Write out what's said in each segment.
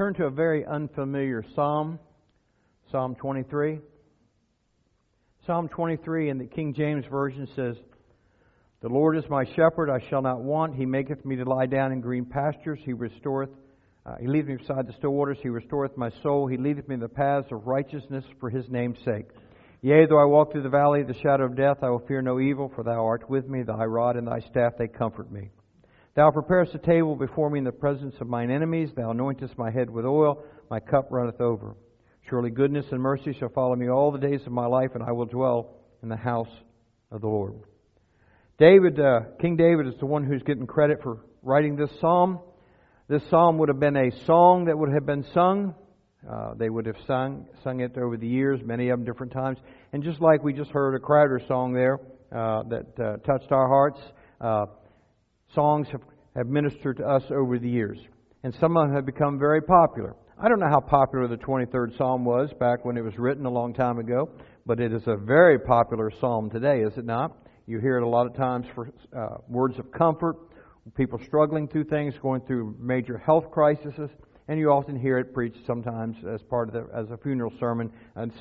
turn to a very unfamiliar psalm, Psalm 23. Psalm 23 in the King James Version says, "The Lord is my shepherd, I shall not want. He maketh me to lie down in green pastures. He leadeth me beside the still waters. He restoreth my soul. He leadeth me in the paths of righteousness for His name's sake. Yea, though I walk through the valley of the shadow of death, I will fear no evil, for Thou art with me. Thy rod and Thy staff, they comfort me. Thou preparest a table before me in the presence of mine enemies. Thou anointest my head with oil. My cup runneth over. Surely goodness and mercy shall follow me all the days of my life, and I will dwell in the house of the Lord." King David is the one who's getting credit for writing this psalm. This psalm would have been a song that would have been sung. They would have sung it over the years, many of them different times. And just like we just heard a Crowder song there that touched our hearts, songs have ministered to us over the years. And some of them have become very popular. I don't know how popular the 23rd Psalm was back when it was written a long time ago, but it is a very popular psalm today, is it not? You hear it a lot of times for words of comfort, people struggling through things, going through major health crises, and you often hear it preached sometimes as part of as a funeral sermon, and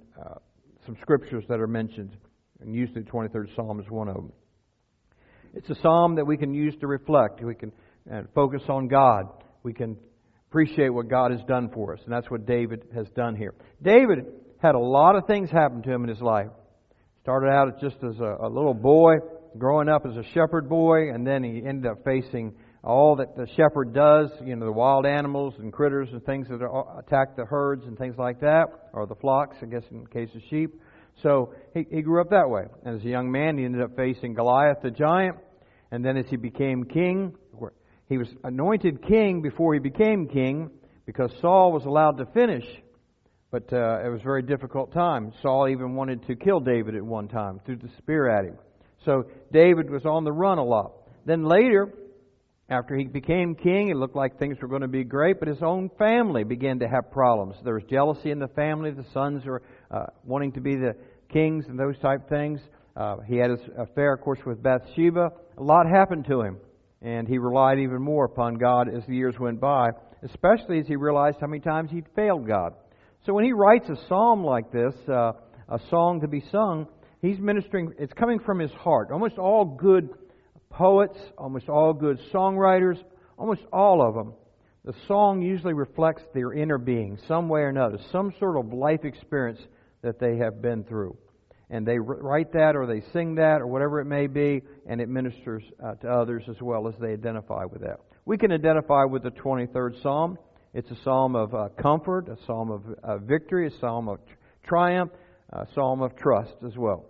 some scriptures that are mentioned, and usually the 23rd Psalm is one of them. It's a psalm that we can use to reflect. We can focus on God. We can appreciate what God has done for us, and that's what David has done here. David had a lot of things happen to him in his life. Started out just as a little boy, growing up as a shepherd boy, and then he ended up facing all that the shepherd does, the wild animals and critters and things that attack the herds and things like that, or the flocks, I guess in the case of sheep. So he grew up that way. And as a young man, he ended up facing Goliath the giant, and then as he became king, he was anointed king before he became king, because Saul was allowed to finish, but it was a very difficult time. Saul even wanted to kill David at one time, threw the spear at him. So David was on the run a lot. Then later, after he became king, it looked like things were going to be great, but his own family began to have problems. There was jealousy in the family. The sons were wanting to be the kings and those type things. He had his affair, of course, with Bathsheba. A lot happened to him, and he relied even more upon God as the years went by, especially as he realized how many times he'd failed God. So when he writes a psalm like this, a song to be sung, he's ministering, it's coming from his heart. Almost all good poets, almost all good songwriters, almost all of them, the song usually reflects their inner being, some way or another, some sort of life experience that they have been through. And they write that, or they sing that, or whatever it may be, and it ministers to others as well as they identify with that. We can identify with the 23rd Psalm. It's a psalm of comfort, a psalm of victory, a psalm of triumph, a psalm of trust as well.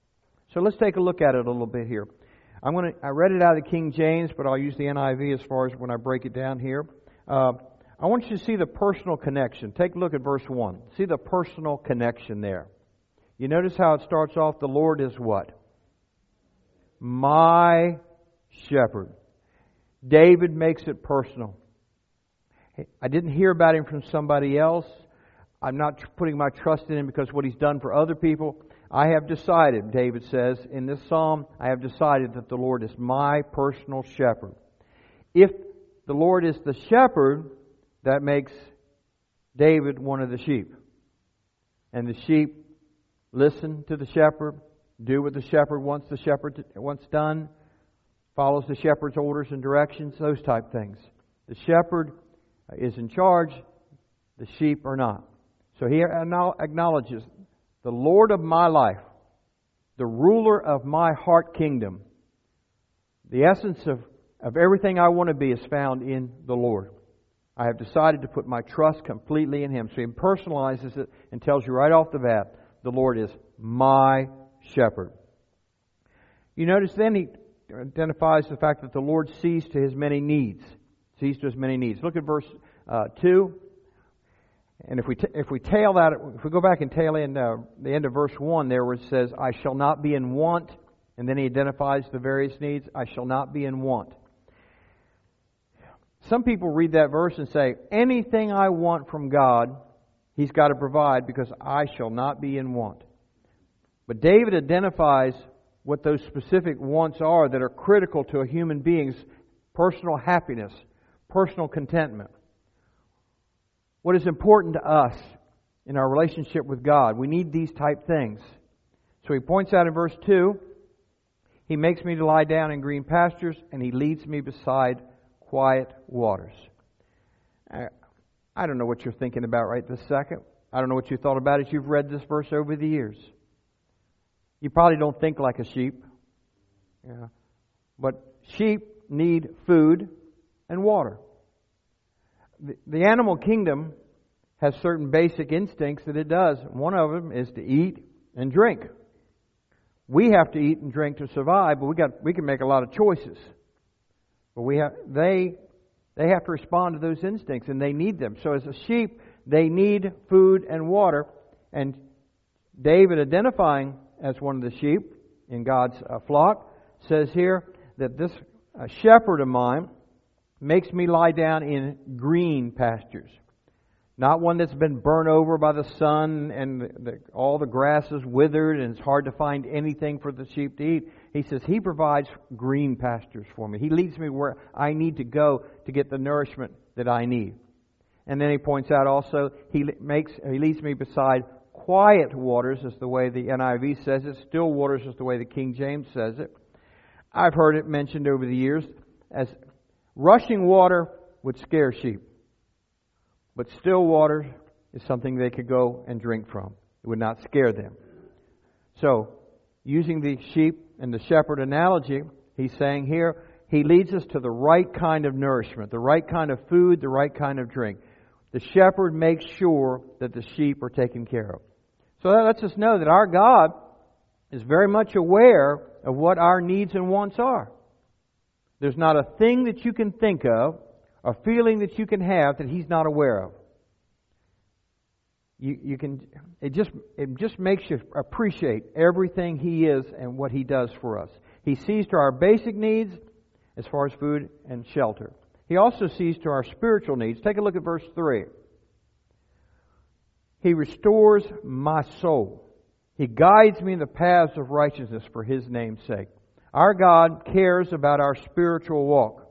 So let's take a look at it a little bit here. I read it out of the King James, but I'll use the NIV as far as when I break it down here. I want you to see the personal connection. Take a look at verse 1. See the personal connection there. You notice how it starts off, the Lord is what? My shepherd. David makes it personal. I didn't hear about him from somebody else. I'm not putting my trust in him because of what he's done for other people. I have decided, David says in this psalm, I have decided that the Lord is my personal shepherd. If the Lord is the shepherd, that makes David one of the sheep. And the sheep listen to the shepherd, do what the shepherd wants done, follows the shepherd's orders and directions, those type things. The shepherd is in charge, the sheep are not. So he acknowledges the Lord of my life, the ruler of my heart kingdom. The essence of everything I want to be is found in the Lord. I have decided to put my trust completely in Him. So He personalizes it and tells you right off the bat, the Lord is my shepherd. You notice then He identifies the fact that the Lord sees to His many needs. Sees to His many needs. Look at verse 2. And if we tail that, if we go back and tail in the end of verse 1 there where it says, I shall not be in want, and then he identifies the various needs, I shall not be in want. Some people read that verse and say, anything I want from God, He's got to provide because I shall not be in want. But David identifies what those specific wants are that are critical to a human being's personal happiness, personal contentment. what is important to us in our relationship with God. We need these type things. So he points out in verse 2, He makes me to lie down in green pastures, and He leads me beside quiet waters. I don't know what you're thinking about right this second. I don't know what you thought about as you've read this verse over the years. You probably don't think like a sheep. Yeah. But sheep need food and water. The animal kingdom has certain basic instincts that it does. One of them is to eat and drink. We have to eat and drink to survive, but we can make a lot of choices. But they have to respond to those instincts, and they need them. So as a sheep, they need food and water. And David, identifying as one of the sheep in God's flock, says here that this shepherd of mine makes me lie down in green pastures. Not one that's been burnt over by the sun and all the grass is withered and it's hard to find anything for the sheep to eat. He says He provides green pastures for me. He leads me where I need to go to get the nourishment that I need. And then he points out also, He leads me beside quiet waters, is the way the NIV says it. Still waters is the way the King James says it. I've heard it mentioned over the years as rushing water would scare sheep. But still water is something they could go and drink from. It would not scare them. So, using the sheep and the shepherd analogy, he's saying here, He leads us to the right kind of nourishment, the right kind of food, the right kind of drink. The shepherd makes sure that the sheep are taken care of. So that lets us know that our God is very much aware of what our needs and wants are. There's not a thing that you can think of, a feeling that you can have that He's not aware of. It just makes you appreciate everything He is and what He does for us. He sees to our basic needs as far as food and shelter. He also sees to our spiritual needs. Take a look at verse 3. He restores my soul. He guides me in the paths of righteousness for His name's sake. Our God cares about our spiritual walk.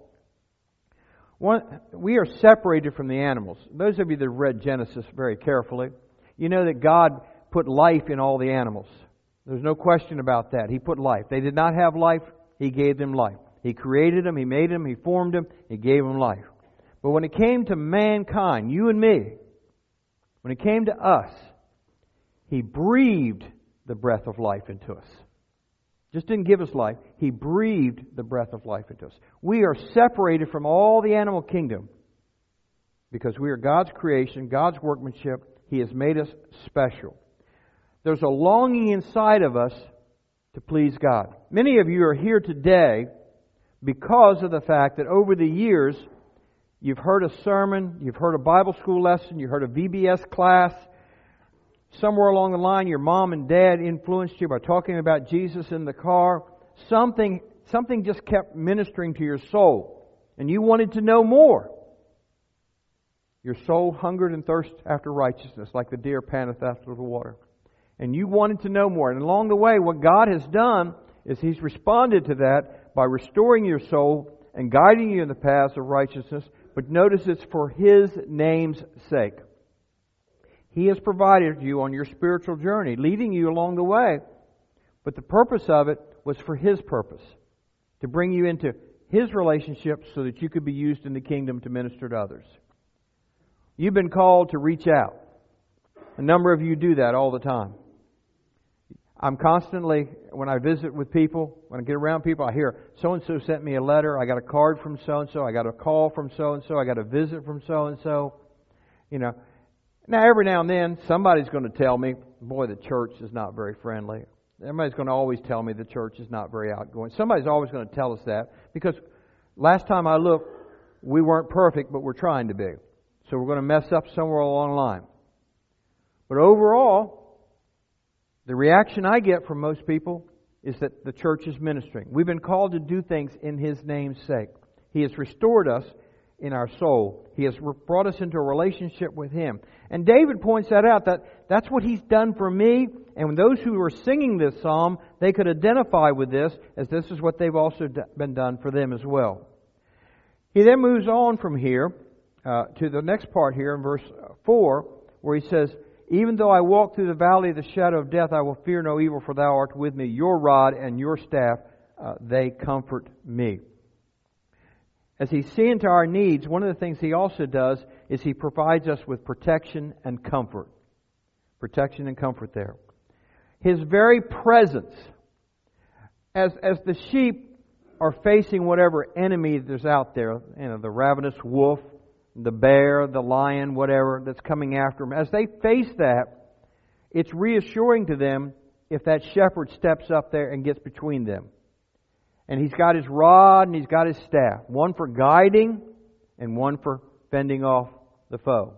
We are separated from the animals. Those of you that have read Genesis very carefully, you know that God put life in all the animals. There's no question about that. He put life. They did not have life. He gave them life. He created them. He made them. He formed them. He gave them life. But when it came to mankind, you and me, when it came to us, He breathed the breath of life into us. Just didn't give us life. He breathed the breath of life into us. We are separated from all the animal kingdom because we are God's creation, God's workmanship. He has made us special. There's a longing inside of us to please God. Many of you are here today because of the fact that over the years you've heard a sermon, you've heard a Bible school lesson, you heard a VBS class. Somewhere along the line, your mom and dad influenced you by talking about Jesus in the car. Something just kept ministering to your soul, and you wanted to know more. Your soul hungered and thirsted after righteousness, like the deer panteth after the water. And you wanted to know more. And along the way, what God has done is He's responded to that by restoring your soul and guiding you in the paths of righteousness. But notice it's for His name's sake. He has provided you on your spiritual journey, leading you along the way. But the purpose of it was for His purpose, to bring you into His relationship so that you could be used in the kingdom to minister to others. You've been called to reach out. A number of you do that all the time. I'm constantly, when I visit with people, when I get around people, I hear, so-and-so sent me a letter, I got a card from so-and-so, I got a call from so-and-so, I got a visit from so-and-so. You know, now every now and then, somebody's going to tell me, boy, the church is not very friendly. Everybody's going to always tell me the church is not very outgoing. Somebody's always going to tell us that, because last time I looked, we weren't perfect, but we're trying to be. So we're going to mess up somewhere along the line. But overall, the reaction I get from most people is that the church is ministering. We've been called to do things in His name's sake. He has restored us in our soul. He has brought us into a relationship with Him. And David points that out, that's what He's done for me. And those who are singing this psalm, they could identify with this, as this is what they've also been done for them as well. He then moves on from here to the next part here in verse 4, where he says, even though I walk through the valley of the shadow of death, I will fear no evil, for thou art with me. Your rod and your staff, they comfort me. As He's seeing to our needs, one of the things He also does is He provides us with protection and comfort. Protection and comfort there. His very presence, as the sheep are facing whatever enemy there's out there, the ravenous wolf, the bear, the lion, whatever that's coming after them, as they face that, it's reassuring to them if that shepherd steps up there and gets between them. And he's got his rod and he's got his staff, one for guiding and one for fending off the foe.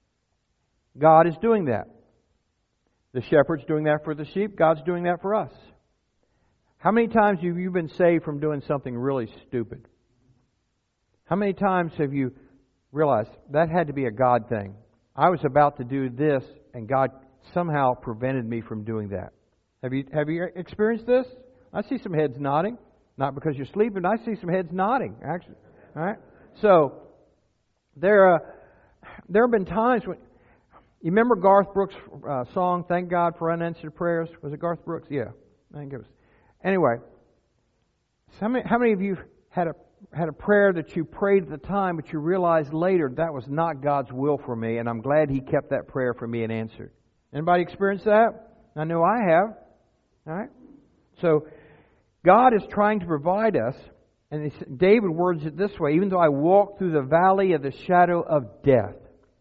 God is doing that. The shepherd's doing that for the sheep. God's doing that for us. How many times have you been saved from doing something really stupid? How many times have you realized that had to be a God thing? I was about to do this and God somehow prevented me from doing that. Have you experienced this? I see some heads nodding. Not because you're sleeping. I see some heads nodding, actually. All right? So, there have been times when... You remember Garth Brooks' song, Thank God for Unanswered Prayers? Was it Garth Brooks? Yeah. I think it was. Anyway, how many of you had a prayer that you prayed at the time, but you realized later that was not God's will for me, and I'm glad He kept that prayer for me and answered? Anybody experienced that? I know I have. All right? So, God is trying to provide us, and David words it this way, even though I walk through the valley of the shadow of death.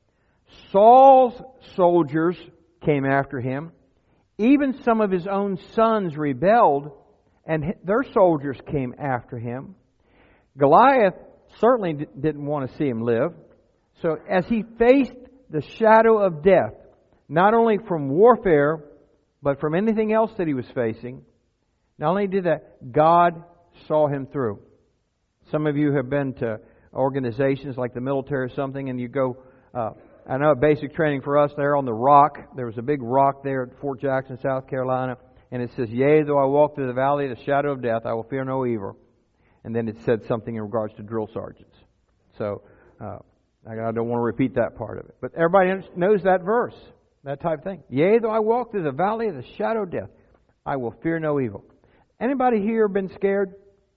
Saul's soldiers came after him. Even some of his own sons rebelled, and their soldiers came after him. Goliath certainly didn't want to see him live. So as he faced the shadow of death, not only from warfare, but from anything else that he was facing, not only did that, God saw him through. Some of you have been to organizations like the military or something, and you go, I know basic training for us there on the rock. There was a big rock there at Fort Jackson, South Carolina, and it says, yea, though I walk through the valley of the shadow of death, I will fear no evil. And then it said something in regards to drill sergeants. So, I don't want to repeat that part of it. But everybody knows that verse, that type of thing. Yea, though I walk through the valley of the shadow of death, I will fear no evil. Anybody here been scared?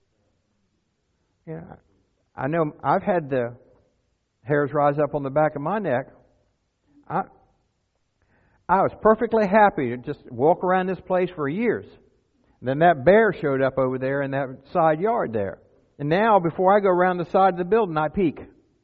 Yeah, I know I've had the hairs rise up on the back of my neck. I was perfectly happy to just walk around this place for years. And then that bear showed up over there in that side yard there. And now, before I go around the side of the building, I peek.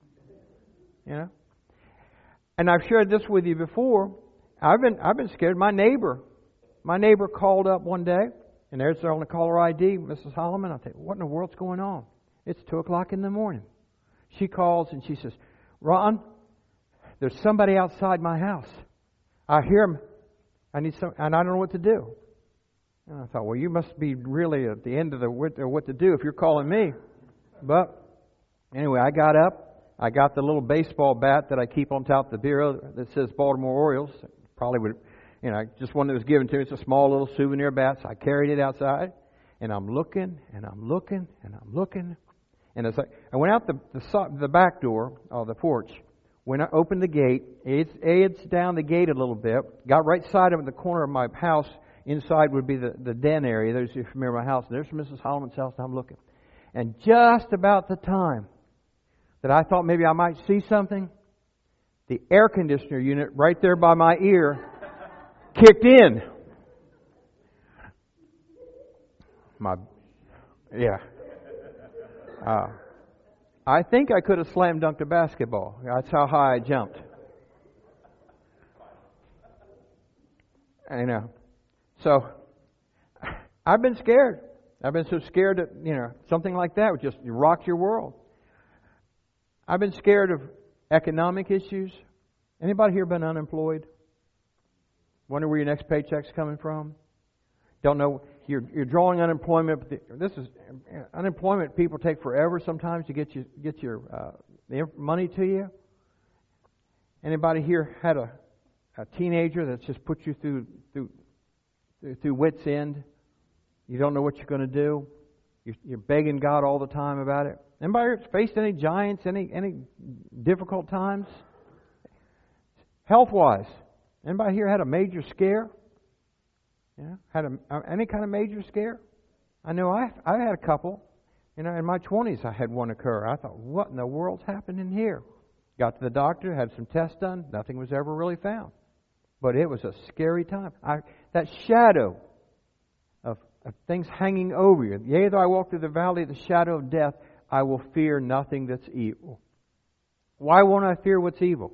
You know? And I've shared this with you before. I've been scared. My neighbor called up one day, and there's on the caller ID, Mrs. Holloman. I think, what in the world's going on? It's 2 o'clock in the morning. She calls and she says, Ron, there's somebody outside my house. I hear him. I need some, and I don't know what to do. And I thought, well, you must be really at the end of the what to do if you're calling me. But anyway, I got up. I got the little baseball bat that I keep on top of the bureau that says Baltimore Orioles. Probably would, just one that was given to me. It's a small little souvenir bat. So I carried it outside, and I'm looking, and I'm looking, and I'm looking. And it's like I went out the back door of the porch. When I opened the gate, it's down the gate a little bit. Got right side of the corner of my house. Inside would be the den area. Those who are familiar with my house. There's Mrs. Holloman's house. And I'm looking, and just about the time that I thought maybe I might see something, the air conditioner unit right there by my ear kicked in. I think I could have slam dunked a basketball. That's how high I jumped. I know. So, I've been scared. I've been so scared that, something like that would just rock your world. I've been scared of economic issues. Anybody here been unemployed? Wonder where your next paycheck's coming from? Don't know. You're drawing unemployment. But unemployment. People take forever sometimes to get your money to you. Anybody here had a teenager that's just put you through wit's end? You don't know what you're going to do. You're begging God all the time about it. Anybody faced any giants, any difficult times? Health-wise, anybody here had a major scare? Yeah, had any kind of major scare? I know I had a couple. In my 20s, I had one occur. I thought, what in the world's happening here? Got to the doctor, had some tests done. Nothing was ever really found. But it was a scary time. That shadow of things hanging over you. Yea, though I walk through the valley of the shadow of death, I will fear nothing that's evil. Why won't I fear what's evil?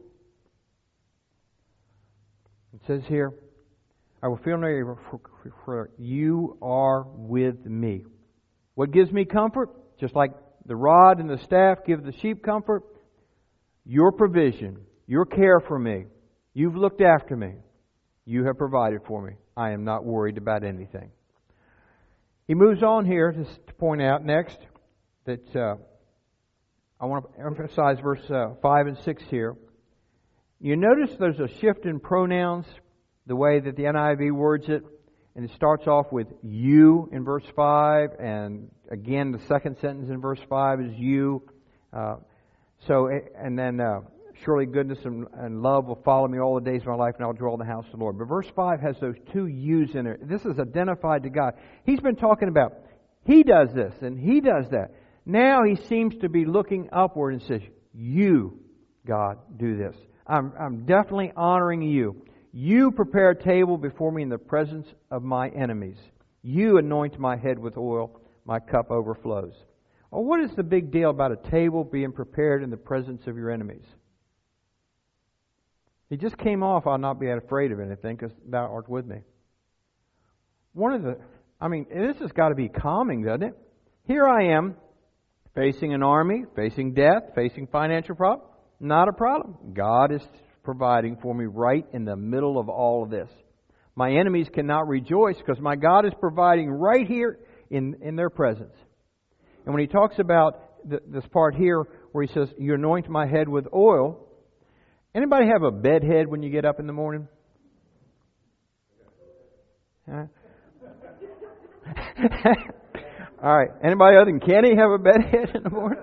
It says here, I will fear no evil, for you are with me. What gives me comfort? Just like the rod and the staff give the sheep comfort, your provision, your care for me. You've looked after me. You have provided for me. I am not worried about anything. He moves on here to point out next that I want to emphasize verse 5 and 6 here. You notice there's a shift in pronouns, the way that the NIV words it. And it starts off with you in verse 5, and again the second sentence in verse 5 is you. And then surely goodness and love will follow me all the days of my life, and I'll dwell in the house of the Lord. But verse 5 has those two yous in it. This is identified to God. He's been talking about He does this and He does that. Now He seems to be looking upward and says, you, God, do this. I'm definitely honoring you. You prepare a table before me in the presence of my enemies. You anoint my head with oil. My cup overflows. Well, what is the big deal about a table being prepared in the presence of your enemies? He just came off, I'll not be afraid of anything, because thou art with me. This has got to be calming, doesn't it? Here I am, facing an army, facing death, facing financial problem. Not a problem. God is providing for me right in the middle of all of this. My enemies cannot rejoice because my God is providing right here in their presence. And when he talks about this part here where he says, you anoint my head with oil, anybody have a bed head when you get up in the morning? Huh? All right. Anybody other than Kenny have a bed head in the morning?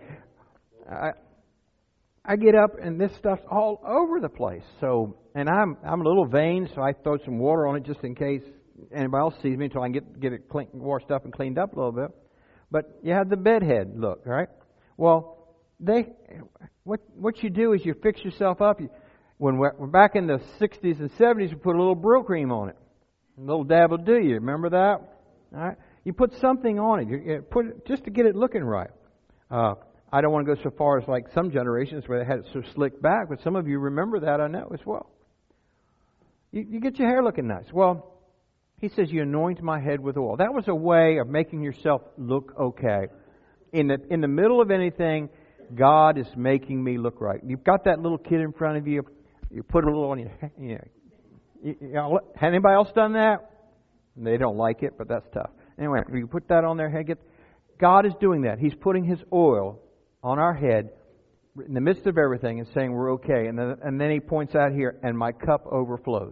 I get up and this stuff's all over the place. So, and I'm a little vain, so I throw some water on it just in case anybody else sees me until I can get it washed up and cleaned up a little bit. But you have the bedhead look, right? Well, what you do is you fix yourself up. When we're back in the 60s and 70s, we put a little Brill cream on it, a little dab will do you. Remember that? All right. You put something on it. You put it just to get it looking right. I don't want to go so far as like some generations where they had it so slicked back, but some of you remember that, I know, as well. You get your hair looking nice. Well, he says, you anoint my head with oil. That was a way of making yourself look okay. In the middle of anything, God is making me look right. You've got that little kid in front of you. You put a little on your head. Anybody else done that? They don't like it, but that's tough. Anyway, you put that on their head. God is doing that. He's putting His oil on our head in the midst of everything and saying we're okay. And then he points out here, and my cup overflows.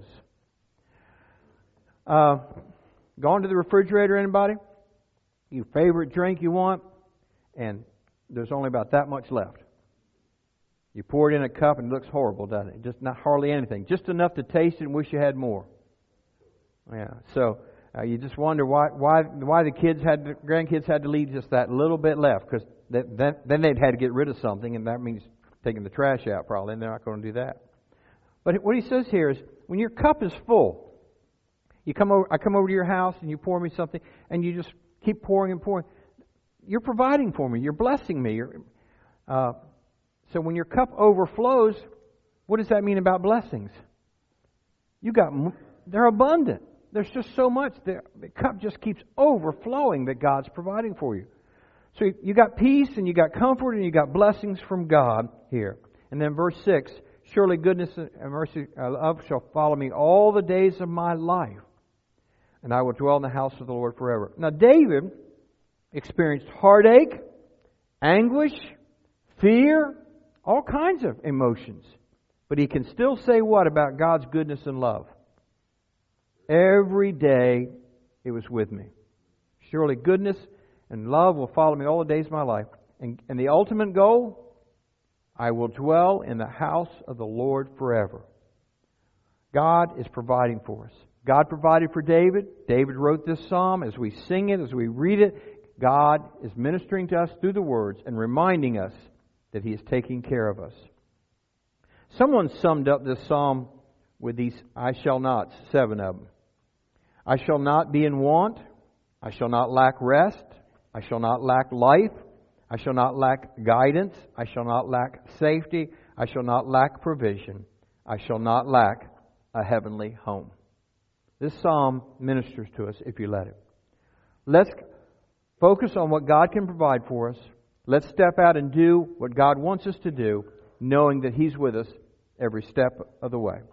Gone to the refrigerator, anybody? Your favorite drink you want, and there's only about that much left. You pour it in a cup and it looks horrible, doesn't it? Just not hardly anything. Just enough to taste it and wish you had more. Yeah, so you just wonder why the grandkids had to leave just that little bit left, because then they'd had to get rid of something, and that means taking the trash out probably, and they're not going to do that. But what he says here is, when your cup is full, I come over to your house and you pour me something, and you just keep pouring and pouring. You're providing for me. You're blessing me. So when your cup overflows, what does that mean about blessings? They're abundant. There's just so much. The cup just keeps overflowing that God's providing for you. So you got peace and you got comfort and you got blessings from God here. And then verse 6, surely goodness and mercy and love shall follow me all the days of my life, and I will dwell in the house of the Lord forever. Now David experienced heartache, anguish, fear, all kinds of emotions. But he can still say what about God's goodness and love? Every day it was with me. Surely goodness and love will follow me all the days of my life. And the ultimate goal, I will dwell in the house of the Lord forever. God is providing for us. God provided for David. David wrote this psalm. As we sing it, as we read it, God is ministering to us through the words and reminding us that He is taking care of us. Someone summed up this psalm with these I shall nots, 7 of them. I shall not be in want. I shall not lack rest. I shall not lack life. I shall not lack guidance. I shall not lack safety. I shall not lack provision. I shall not lack a heavenly home. This psalm ministers to us if you let it. Let's focus on what God can provide for us. Let's step out and do what God wants us to do, knowing that He's with us every step of the way.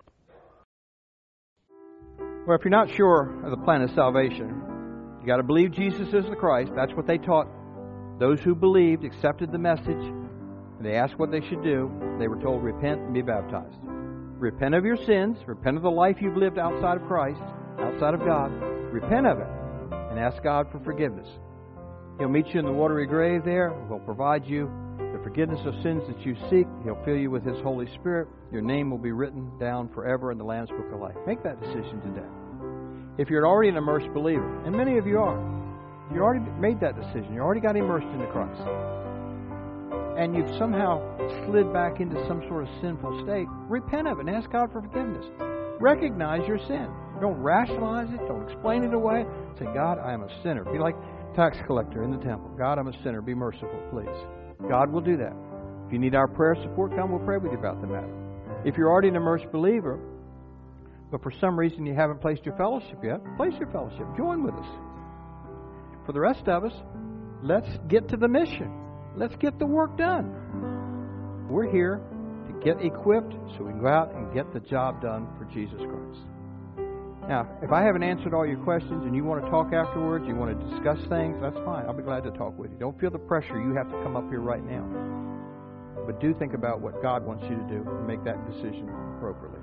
Well, if you're not sure of the plan of salvation, you got to believe Jesus is the Christ. That's what they taught. Those who believed, accepted the message, and they asked what they should do. They were told, repent and be baptized. Repent of your sins. Repent of the life you've lived outside of Christ, outside of God. Repent of it and ask God for forgiveness. He'll meet you in the watery grave there. He'll provide you the forgiveness of sins that you seek. He'll fill you with His Holy Spirit. Your name will be written down forever in the Lamb's Book of Life. Make that decision today. If you're already an immersed believer, and many of you are, you already made that decision. You already got immersed into Christ. And you've somehow slid back into some sort of sinful state, repent of it and ask God for forgiveness. Recognize your sin. Don't rationalize it. Don't explain it away. Say, God, I am a sinner. Be like tax collector in the temple. God, I'm a sinner. Be merciful, please. God will do that. If you need our prayer support, come. We'll pray with you about the matter. If you're already an immersed believer, but for some reason you haven't placed your fellowship yet, place your fellowship. Join with us. For the rest of us, let's get to the mission. Let's get the work done. We're here to get equipped so we can go out and get the job done for Jesus Christ. Now, if I haven't answered all your questions and you want to talk afterwards, you want to discuss things, that's fine. I'll be glad to talk with you. Don't feel the pressure you have to come up here right now. But do think about what God wants you to do and make that decision appropriately.